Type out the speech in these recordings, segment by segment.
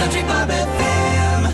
Country Bob FM.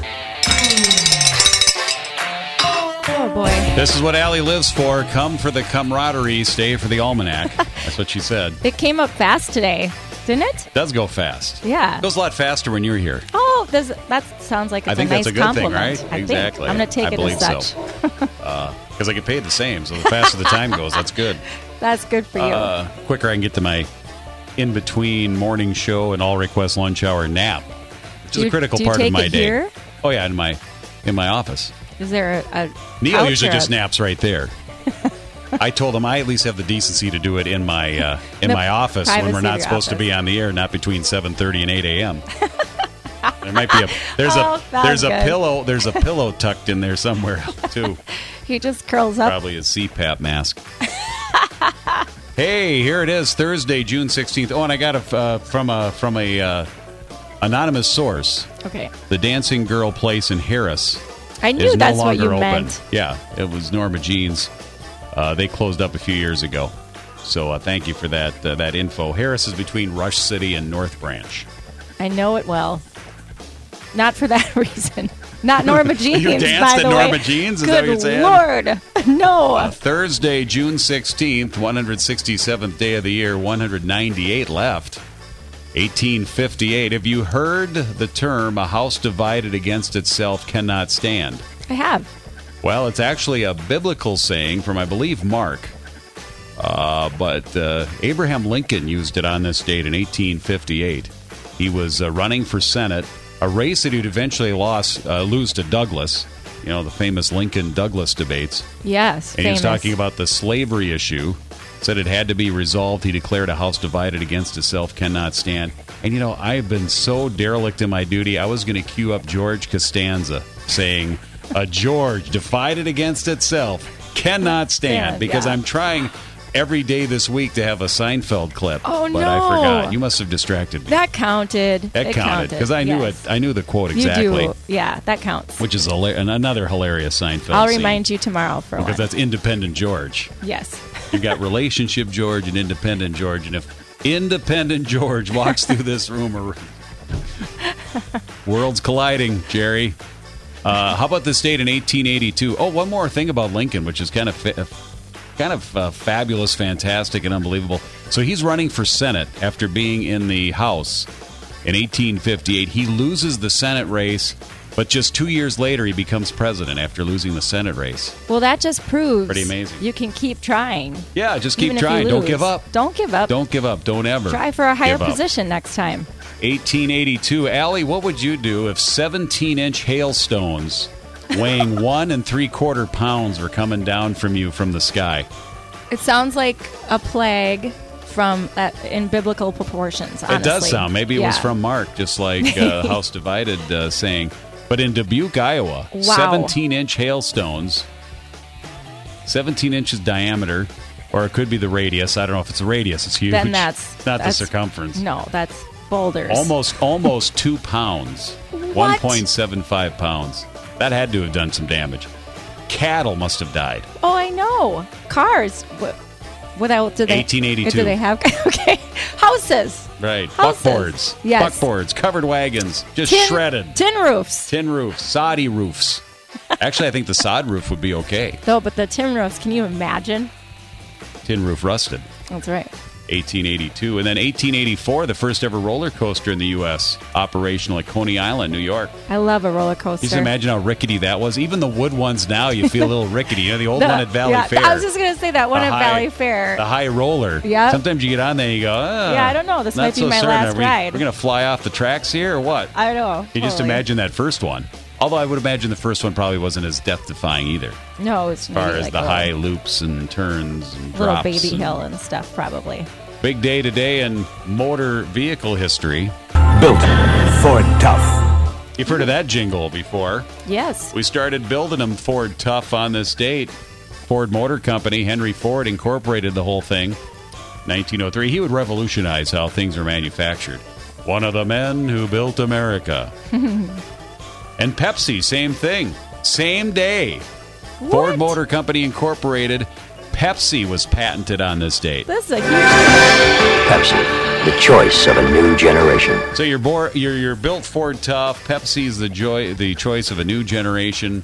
Oh, boy. This is what Allie lives for. Come for the camaraderie, stay for the almanac. That's what she said. It came up fast today, didn't it? It does go fast. Yeah. It goes a lot faster when you're here. Oh, that sounds like it's I think a nice that's a good compliment. thing, right? I Exactly. think. I'm going to take I it believe as such. Because I get paid the same, so the faster the time goes, that's good. That's good for you. Quicker I can get to my in-between morning show and all-request lunch hour nap, which is a critical part of my day. Here? Oh, yeah, in my office. Is there a Neil couch usually or just a- naps right there. I told him I at least have the decency to do it in my office when we're privacy not of your supposed to office. be on the air, not between 7:30 and 8 a.m. There might be there's a good. pillow tucked in there somewhere too. He just curls up. Probably a CPAP mask. Hey, here it is, Thursday, June 16th. Oh, and I got it from a anonymous source. Okay. The Dancing Girl place in Harris I knew is no that's what longer you open. meant. Yeah, it was Norma Jean's. They closed up a few years ago. So thank you for that info. Harris is between Rush City and North Branch. I know it well. Not for that reason. Not Norma Jean's, You danced by at the Norma way. Jean's? Is Good that what you're saying? Lord. No. Thursday, June 16th, 167th day of the year, 198 left. 1858. Have you heard the term, a house divided against itself cannot stand? I have. Well, it's actually a biblical saying from, I believe, Mark. But Abraham Lincoln used it on this date in 1858. He was running for Senate, a race that he'd eventually lose to Douglas, you know, the famous Lincoln-Douglas debates. Yes. And he was famous. talking about the slavery issue, said it had to be resolved. He declared a house divided against itself cannot stand. And, you know, I've been so derelict in my duty, I was going to cue up George Costanza saying, a George divided against itself cannot stand, because yeah. I'm trying every day this week to have a Seinfeld clip. Oh, but no. I forgot. You must have distracted me. That counted. That counted, because I knew yes. it. I knew the quote exactly. You do. Yeah, that counts. Which is another hilarious Seinfeld I'll scene, remind you tomorrow for because one. that's Independent George. Yes. You got Relationship George and Independent George, and if Independent George walks through this room, worlds colliding, Jerry. How about this date in 1882? Oh, one more thing about Lincoln, which is kind of fabulous, fantastic, and unbelievable. So he's running for Senate after being in the House in 1858. He loses the Senate race, but just 2 years later, he becomes president after losing the Senate race. Well, that just proves Pretty amazing. you can keep trying. Yeah, just keep Even if you trying. Don't lose. give up. Don't give up. Don't give up. Don't ever Try for a higher give up. position next time. 1882. Allie, what would you do if 17-inch hailstones weighing 1 3/4 pounds were coming down from you from the sky? It sounds like a plague from in biblical proportions, honestly. It does sound. Maybe it was Yeah. from Mark, just like House Divided saying. But in Dubuque, Iowa, Wow. 17-inch hailstones, 17 inches diameter, or it could be the radius. I don't know if it's the radius. It's huge. Then that's not the that's- circumference. No, that's boulders. Almost 2 pounds. What? 1.75 pounds. That had to have done some damage. Cattle must have died. Oh, I know. Cars. Without, do they? 1882. Do they have? Okay. Houses. Right. Houses. Buckboards. Yes. Buckboards. Covered wagons. Just shredded. Tin roofs. Tin roofs. Soddy roofs. Actually, I think the sod roof would be okay. No, but the tin roofs, can you imagine? Tin roof rusted. That's right. 1882. And then 1884, the first ever roller coaster in the U.S. operational at Coney Island, New York. I love a roller coaster. Just imagine how rickety that was. Even the wood ones now, you feel a little rickety. You know, the old one at Valley Fair. I was just going to say that one The at high- Valley Fair. The high roller. Yep. Sometimes you get on there and you go, Yeah, I don't know. This not might be so my certain. last ride. We're going to fly off the tracks here or what? I know. You just totally. imagine that first one. Although I would imagine the first one probably wasn't as death-defying either, No, it's as far maybe as like the a high loops and turns and little drops. baby and hill and stuff, probably. Big day today in motor vehicle history. Built Ford Tough. You've heard of that jingle before. Yes. We started building them Ford Tough on this date. Ford Motor Company, Henry Ford, incorporated the whole thing. 1903. He would revolutionize how things are manufactured. One of the men who built America. And Pepsi, same thing. Same day. Ford Motor Company Incorporated. Pepsi was patented on this date. This is a huge... Pepsi. the choice of a new generation. So you're built Ford Tough. Pepsi's the choice of a new generation.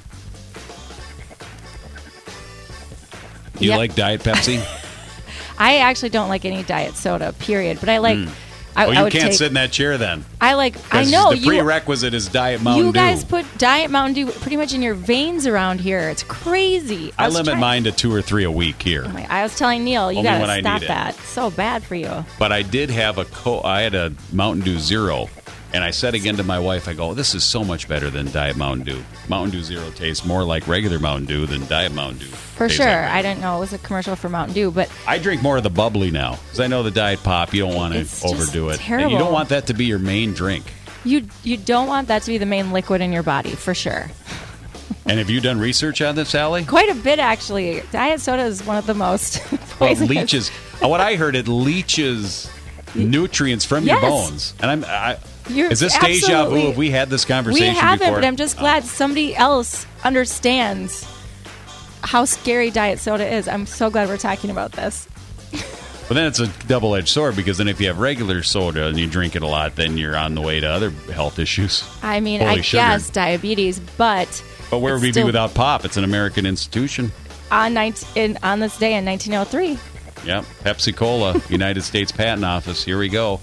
You Yep. like Diet Pepsi? I actually don't like any diet soda, period. But I like. I You would can't take, sit in that chair then. I like. I 'Cause know the prerequisite is Diet Mountain Dew. You guys put Diet Mountain Dew pretty much in your veins around here. It's crazy. I limit mine to 2 or 3 a week here. I was telling Neil, you Only when gotta I stop need it. that. It's so bad for you. But I did have I had a Mountain Dew Zero, and I said again to my wife, I go, this is so much better than Diet Mountain Dew. Mountain Dew Zero tastes more like regular Mountain Dew than Diet Mountain Dew. For tastes sure. like I regular. didn't know it was a commercial for Mountain Dew, but I drink more of the bubbly now because I know the Diet Pop, you don't want to It's just overdo it. And terrible. you don't want that to be your main drink. you don't want that to be the main liquid in your body, for sure. And have you done research on this, Allie? Quite a bit, actually. Diet soda is one of the most Well, it poisonous. leaches. What I heard, it leaches nutrients from your Yes. bones. And You're is this deja vu? absolutely- Have we had this We conversation haven't, before? but I'm just glad somebody else understands how scary diet soda is. I'm so glad we're talking about this. But then it's a double-edged sword because then if you have regular soda and you drink it a lot, then you're on the way to other health issues. I mean, Holy I sugar. guess diabetes, but But where it's would we be still- without Pop? It's an American institution. on this day in 1903? Yep. Pepsi Cola, United States Patent Office. Here we go.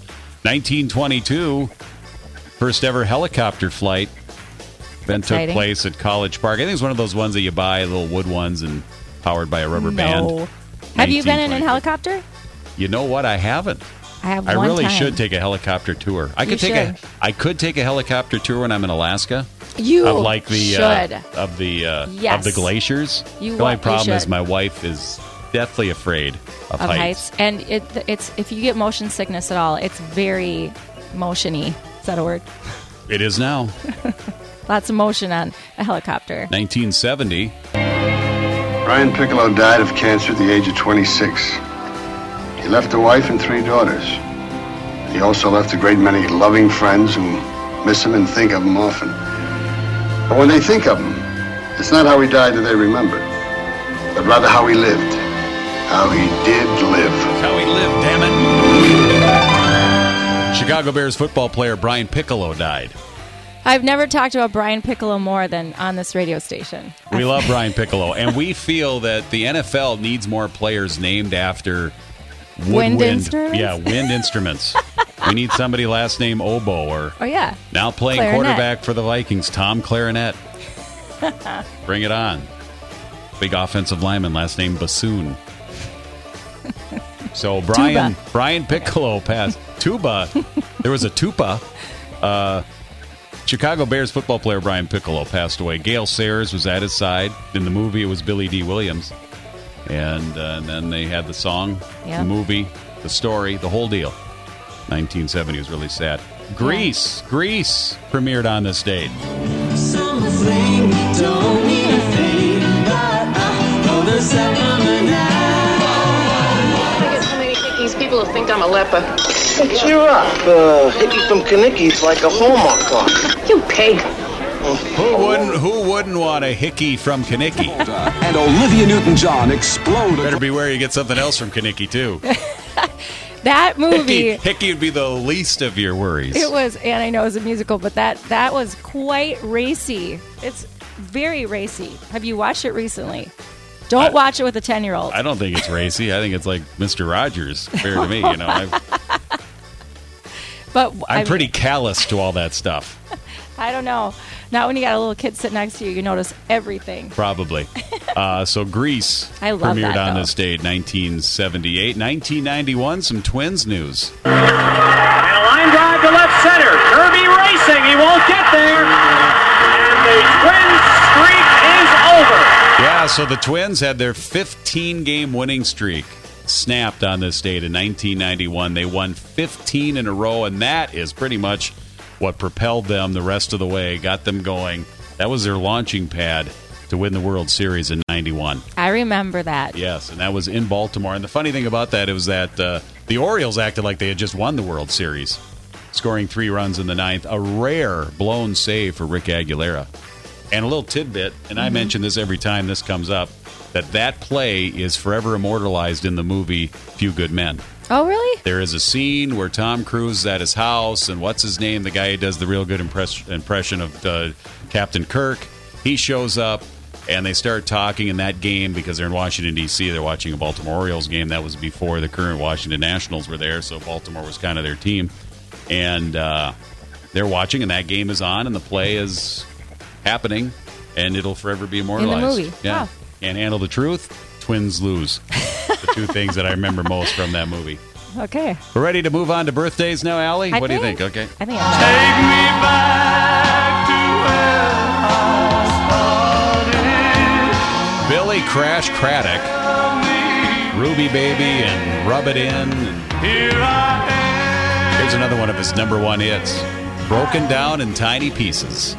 1922, first ever helicopter flight. Then took Exciting. place at College Park. I think it's one of those ones that you buy, little wood ones, and powered by a rubber band. No. Have you been in a 1922. helicopter? You know what? I haven't. I have I one really time. should take a helicopter tour. I You could take should. I could take a helicopter tour when I'm in Alaska. You Of like the should. of the Yes. glaciers. You the only you problem is should. my wife is deathly afraid of of heights. heights. And it's if you get motion sickness at all, it's very motiony. Is that a word? It is now. Lots of motion on a helicopter. 1970. Brian Piccolo died of cancer at the age of 26. He left a wife and 3 daughters. He also left a great many loving friends who miss him and think of him often. But when they think of him, it's not how he died that they remember, but rather how he lived. How he did live. How he lived, damn it. Chicago Bears football player Brian Piccolo died. I've never talked about Brian Piccolo more than on this radio station. We love Brian Piccolo, and we feel that the NFL needs more players named after Wind instruments? Yeah, wind instruments. We need somebody last name Oboe or Oh, yeah. now playing Clarinet. quarterback for the Vikings, Tom Clarinet. Bring it on. Big offensive lineman, last name Bassoon. So Brian Piccolo passed. Tuba. There was a tuba. Chicago Bears football player Brian Piccolo passed away. Gale Sayers was at his side. In the movie, it was Billy D. Williams. And then they had the song, Yeah. the movie, the story, the whole deal. 1970 was really sad. Grease premiered on this date. Something don't mean a thing, but I know there's something I get so many hickeys, people will think I'm a leper. Hey, cheer up. Hickey from Kanicki's like a Hallmark clock. You pig. Who wouldn't want a hickey from Kanicki? And Olivia Newton-John exploded. Better beware you get something else from Kanicki, too. That movie, Hickey would be the least of your worries. it was, and I know it was a musical, but that was quite racy. It's very racy. Have you watched it recently? Don't watch it with a 10-year-old. I don't think it's racy. I think it's like Mr. Rogers, fair to me. You know, But I'm pretty callous to all that stuff. I don't know. Not when you got a little kid sitting next to you. You notice everything. Probably. So Grease I love premiered that, on though. this date, 1978. 1991, some Twins news. And a line drive to left center. Kirby racing. He won't get there. And the Twins streak is over. Yeah, so the Twins had their 15-game winning streak snapped on this date in 1991. They won 15 in a row, and that is pretty much what propelled them the rest of the way, got them going. That was their launching pad to win the World Series in 91. I remember that. Yes, and that was in Baltimore. And the funny thing about that was that the Orioles acted like they had just won the World Series, scoring 3 runs in the 9th. A rare blown save for Rick Aguilera. And a little tidbit, and I mention this every time this comes up, that play is forever immortalized in the movie Few Good Men. Oh, really? There is a scene where Tom Cruise is at his house, and what's his name? The guy who does the real good impression of Captain Kirk. He shows up, and they start talking in that game because they're in Washington, D.C. They're watching a Baltimore Orioles game. That was before the current Washington Nationals were there, so Baltimore was kind of their team. And they're watching, and that game is on, and the play is happening, and it'll forever be immortalized. In the movie. Yeah. Wow. Can't handle the truth. Twins lose. The two things that I remember most from that movie. Okay. We're ready to move on to birthdays now, Allie? What do you think? Okay. I think Take me back to where I started. Billy Crash Craddock, Ruby Baby, and Rub It In. Here I am. Here's another one of his number one hits, Broken Down in Tiny Pieces.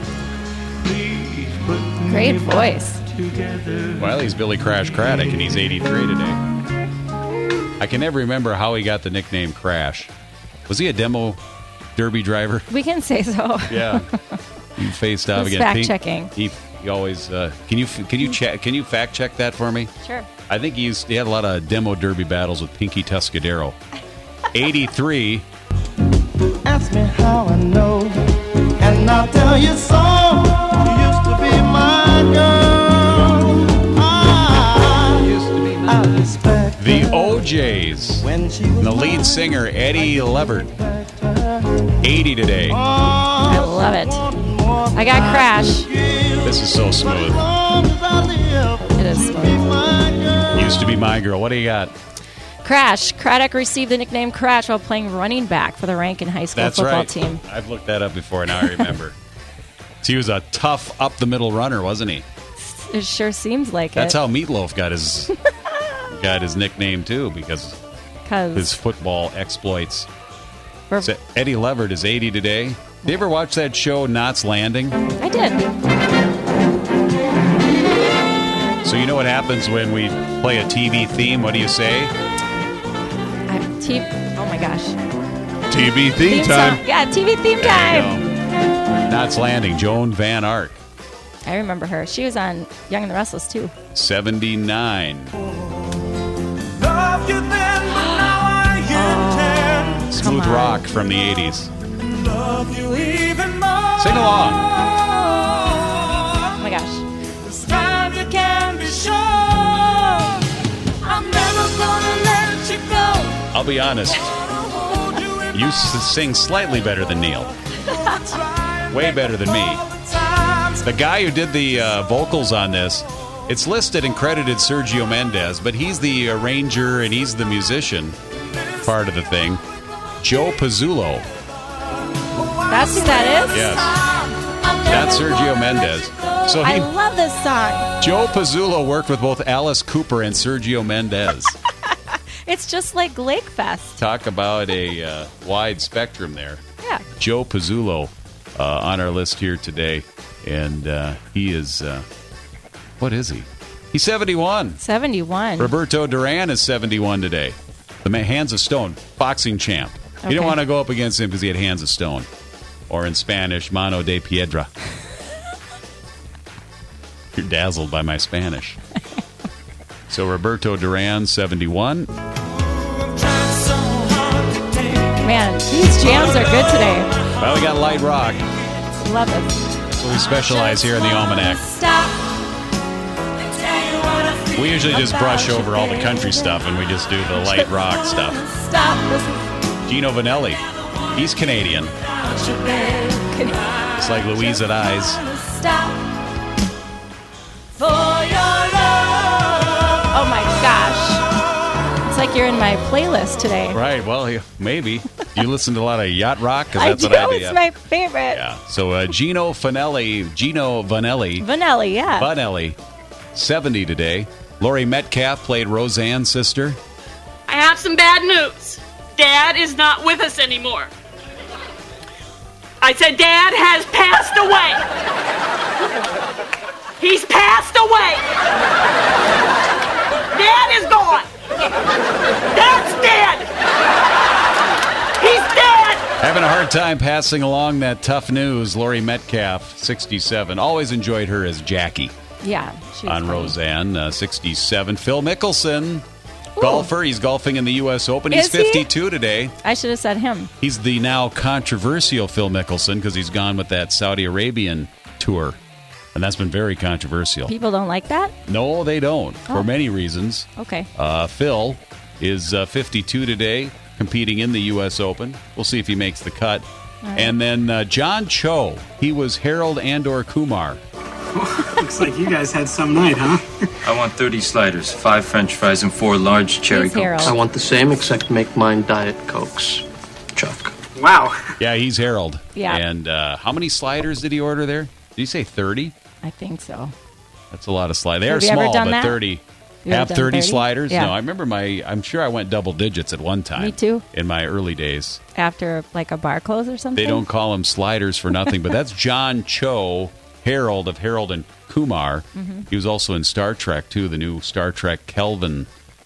Great voice. Well, he's Billy Crash Craddock, and he's 83 today. I can never remember how he got the nickname Crash. Was he a demo derby driver? We can say so. Yeah. He faced off Who's against fact-checking? He always can you fact check that for me? Sure. I think he had a lot of demo derby battles with Pinky Tuscadero. 83. Ask me how I know, and I'll tell you so. You used to be my girl. I respect The OJs. And the lead singer, Eddie Levert. 80 today. I love it. I got Crash. This is so smooth. It is smooth. Used to be my girl. What do you got? Crash. Craddock received the nickname Crash while playing running back for the Rankin High School That's football right. team. I've looked that up before, now I remember. So he was a tough up-the-middle runner, wasn't he? It sure seems like That's it. how Meatloaf got his nickname, too, because his football exploits. So Eddie Levert is 80 today. Did you ever watch that show, Knots Landing? I did. So you know what happens when we play a TV theme? What do you say? Oh my gosh. TV theme time. Song. Yeah, TV theme There time. you go. Knots Landing, Joan Van Ark, I remember her. She was on Young and the Restless too. 79. Love you then, but now I intend. Smooth rock from the 80s. Love you even more. Sing along. Oh my gosh. This time you can be sure. I'm never gonna let you go. I'll be honest. You sing slightly better than Neil. Way better than me. The guy who did the vocals on this, it's listed and credited Sergio Mendes, but he's the arranger and he's the musician part of the thing. Joe Pizzullo. That's who that is? Yes. That's Sergio Mendes. So I love this song. Joe Pizzullo worked with both Alice Cooper and Sergio Mendes. It's just like Lake Fest. Talk about a wide spectrum there. Yeah. Joe Pizzullo on our list here today. And he is, what is he? He's 71. 71. Roberto Duran is 71 today. The Hands of Stone, boxing champ. You Okay. don't want to go up against him because he had Hands of Stone. Or in Spanish, Mano de Piedra. You're dazzled by my Spanish. So Roberto Duran, 71. Man, these jams are good today. Well, we got light rock. Love it. So we specialize here in the Almanac. Stop. We usually just brush over all the country stuff and we just do the light rock stuff. Stop. This is Gino Vanelli. He's Canadian. It's like Louise at Eyes. Stop. For your love. Oh my gosh. It's like you're in my playlist today. Right, well, maybe. You listen to a lot of yacht rock? 'Cause I that's do. what I do. It's my favorite. Yeah. So Gino Vanelli, Vanelli, yeah. Vanelli, 70 today. Laurie Metcalf played Roseanne's sister. I have some bad news. Dad is not with us anymore. I said Dad has passed away. He's passed away. Dad is gone. Dad's dead. He's dead. Having a hard time passing along that tough news. Laurie Metcalf, 67. Always enjoyed her as Jackie Yeah. She was on funny. Roseanne, 67. Phil Mickelson, Golfer. He's golfing in the U.S. Open. He's Is he? 52 today. I should have said him. He's the now controversial Phil Mickelson because he's gone with that Saudi Arabian tour. And that's been very controversial. People don't like that? No, they don't, Oh. for many reasons. Okay. Phil is 52 today, competing in the U.S. Open. We'll see if he makes the cut. Right. And then John Cho. He was Harold Andor Kumar. Looks like you guys had some night, huh? I want 30 sliders, 5 French fries, and 4 large cherry He's Harold. cokes. I want the same, except make mine Diet Cokes. Chuck. Wow. Yeah, he's Harold. Yeah. And how many sliders did he order there? Did he say 30? I think so. That's a lot of sliders. They Have are you ever small, done but that? 30. You Have ever done 30 sliders? Yeah. No, I remember I'm sure I went double digits at one time. Me too. In my early days. After like a bar close or something? They don't call them sliders for nothing, but that's John Cho, Harold of Harold and Kumar. Mhm. He was also in Star Trek, too, the new Star Trek Kelvin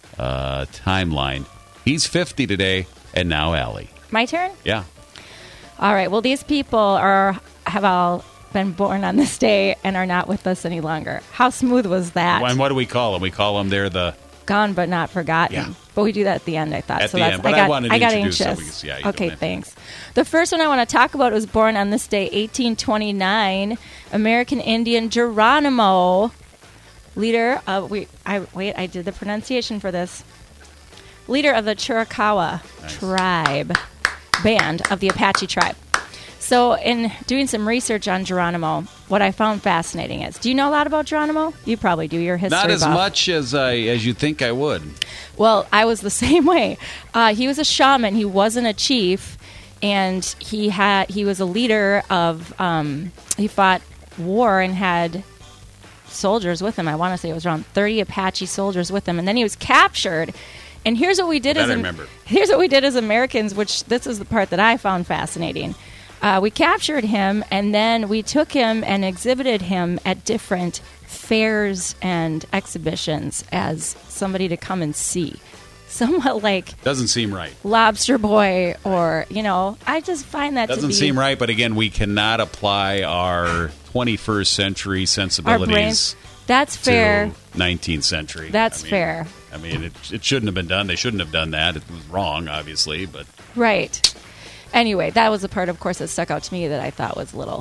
timeline. He's 50 today, and now Allie. My turn? Yeah. All right. Well, these people have all been born on this day and are not with us any longer. How smooth was that? And what do we call them? We call them, they're the... Gone but not forgotten. Yeah. But we do that at the end, I thought. At so the that's, end, but I wanted to got introduce them anxious. because, yeah, you okay, don't have- thanks. The first one I want to talk about was born on this day, 1829. American Indian Geronimo, leader of I did the pronunciation for this. Leader of the Chiricahua tribe, band of the Apache tribe. So, in doing some research on Geronimo, what I found fascinating is, do you know a lot about Geronimo? You probably do. You're a history Not as buff. much as you think I would. Well, I was the same way. He was a shaman. He wasn't a chief, and he was a leader of. He fought war and had soldiers with him. I want to say it was around 30 Apache soldiers with him, and then he was captured. And here's what we did That I remember. Here's what we did as Americans, which this is the part that I found fascinating. We captured him, and then we took him and exhibited him at different fairs and exhibitions as somebody to come and see. Somewhat like Doesn't seem right. Lobster Boy, or, I just find that to Doesn't be... seem right, but again, we cannot apply our 21st century sensibilities That's fair. to 19th century. That's fair. I mean, it shouldn't have been done. They shouldn't have done that. It was wrong, obviously, but... Right. Anyway, that was the part, of course, that stuck out to me that I thought was a little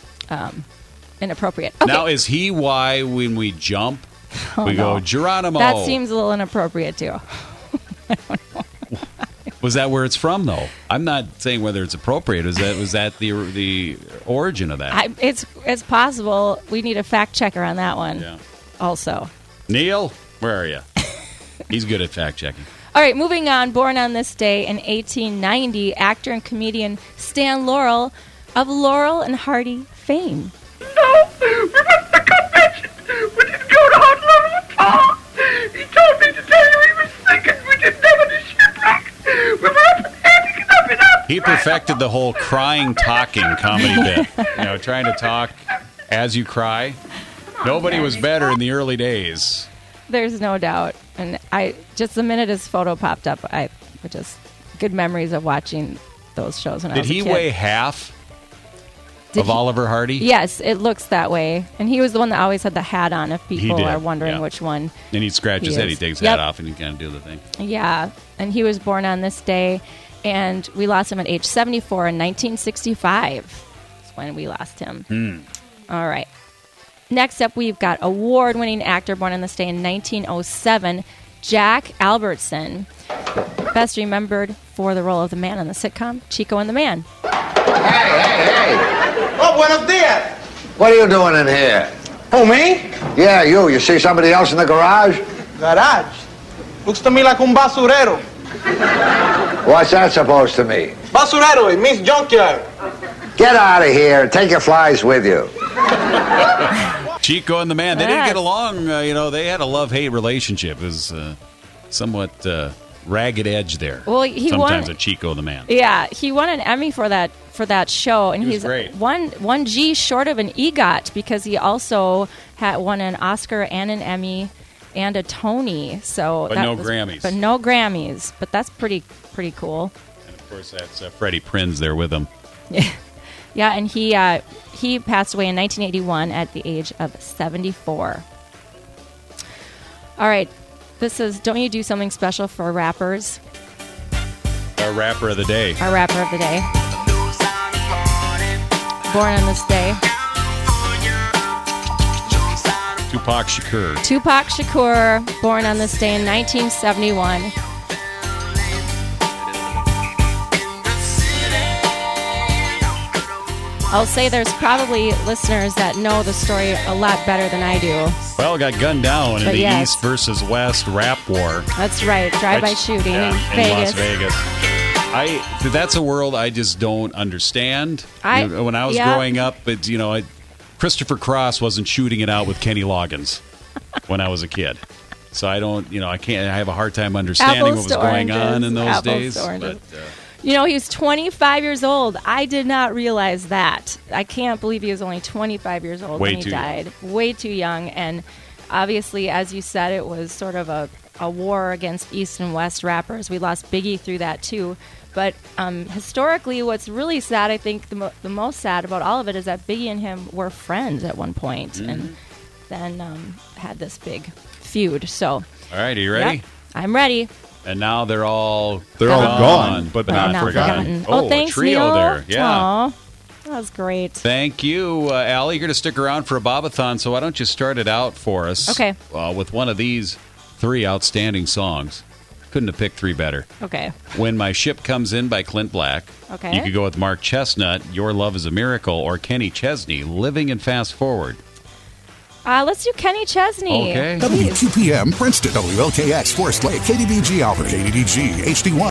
inappropriate. Okay. Now, is he why when we jump, we go, Geronimo? That seems a little inappropriate, too. Was that where it's from, though? I'm not saying whether it's appropriate. Was that the origin of that? It's possible. We need a fact checker on that one. Yeah. Also. Neil, where are you? He's good at fact checking. All right, moving on. Born on this day in 1890, actor and comedian Stan Laurel of Laurel and Hardy fame. No, we went to the convention. We didn't go to Honolulu at all. He told me to tell you he was sick and we didn't have any shipwreck. We were up and up. He perfected the whole crying, talking comedy bit. Trying to talk as you cry. Nobody was better in the early days. There's no doubt. And just the minute his photo popped up, just good memories of watching those shows when I Did was a he kid. weigh half of Oliver Hardy? Yes, it looks that way. And he was the one that always had the hat on, if people did, are wondering yeah. which one. And he'd scratch his he head. is. He'd take his Yep. hat off and he'd kind of do the thing. Yeah, and he was born on this day, and we lost him at age 74 in 1965. That's when we lost him. All right. Next up, we've got award-winning actor born on this day in 1907, Jack Albertson, best remembered for the role of the man on the sitcom Chico and the Man. Hey! Oh, buenos dias. What are you doing in here? Who, me? Yeah, you. You see somebody else in the garage? Garage. Looks to me like un basurero. What's that supposed to mean? Basurero, it means junkyard. Get out of here and take your flies with you. Chico and the Man, they didn't Yes. get along. They had a love-hate relationship. It was somewhat ragged edge there. Well, he sometimes won- a Chico the Man. Yeah, he won an Emmy for that show, and He was he's great. one G short of an EGOT because he also had won an Oscar and an Emmy and a Tony. So But that no was- Grammys. But no Grammys. But that's pretty cool. And of course, that's Freddie Prinze there with him. Yeah, and he passed away in 1981 at the age of 74. All right, This is Don't You Do Something Special for Rappers. Our rapper of the day. Our rapper of the day. Born on this day. Tupac Shakur. Tupac Shakur, born on this day in 1971. I'll say there's probably listeners that know the story a lot better than I do. Well, got gunned down in But the yes. East versus West rap war. That's right, drive-by shooting in Las Vegas. Vegas. That's a world I just don't understand. When I was yeah. growing up, Christopher Cross wasn't shooting it out with Kenny Loggins when I was a kid. So I don't, I have a hard time understanding Apples what was to going oranges. on in those Apples days. to oranges. But, he was 25 years old. I did not realize that. I can't believe he was only 25 years old when he died. Way too young. And obviously, as you said, it was sort of a war against East and West rappers. We lost Biggie through that, too. But historically, what's really sad, I think the most sad about all of it is that Biggie and him were friends at one point, Mm-hmm. and then had this big feud. So, all right, are you ready? Yep, I'm ready. And now they're all gone, but not not forgotten. Oh, thanks, a trio Neil. there. Yeah. Aw, that was great. Thank you, Allie. You're going to stick around for a Bobathon, so why don't you start it out for us? Okay. With one of these 3 outstanding songs. Couldn't have picked 3 better. Okay. When My Ship Comes In by Clint Black. Okay. You could go with Mark Chestnut, Your Love is a Miracle, or Kenny Chesney, Living and Fast Forward. Let's do Kenny Chesney. Okay. WQPM, Princeton, WLKX, Forest Lake, KDBG, Albert, KDDG, HD1.